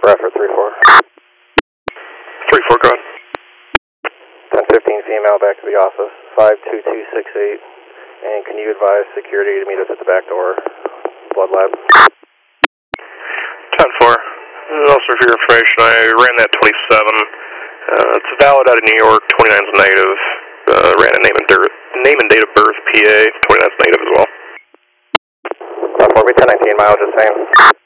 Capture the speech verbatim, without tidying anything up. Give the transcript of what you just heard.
Bradford three four. three four, go ahead. ten fifteen female back to the office, five two two six eight. And can you advise security to meet us at the back door? Blood lab. ten four. Also, for your information, I ran that twenty-seven. Uh, it's valid out of New York, twenty-nine is negative. Uh, ran a name and, dir- name and date of birth, P A, twenty-nine is negative as well. ten four, be ten nineteen miles, just saying.